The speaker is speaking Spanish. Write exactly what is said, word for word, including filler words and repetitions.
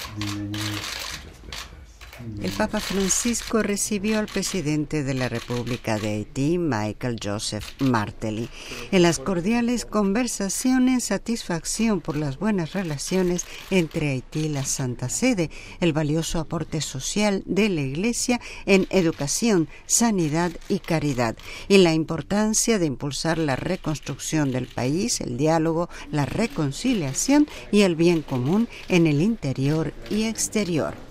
El Papa Francisco recibió al presidente de la República de Haití, Michael Joseph Martelly. En las cordiales conversaciones, satisfacción por las buenas relaciones entre Haití y la Santa Sede, el valioso aporte social de la Iglesia en educación, sanidad y caridad, y la importancia de impulsar la reconstrucción del país, el diálogo, la reconciliación y el bien común en el interior y exterior.